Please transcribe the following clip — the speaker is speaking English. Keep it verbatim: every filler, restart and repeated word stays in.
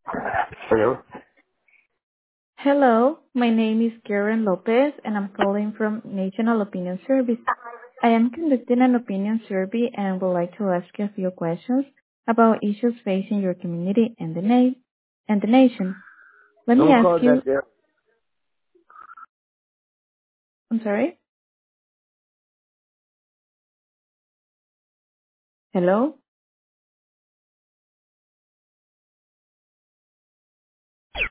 Hello? Hello, my name is Karen Lopez, and I'm calling from National Opinion Service. I am conducting an opinion survey and would like to ask you a few questions about issues facing your community and the na- and the nation. Let me Don't ask call you, that there. I'm sorry? Hello?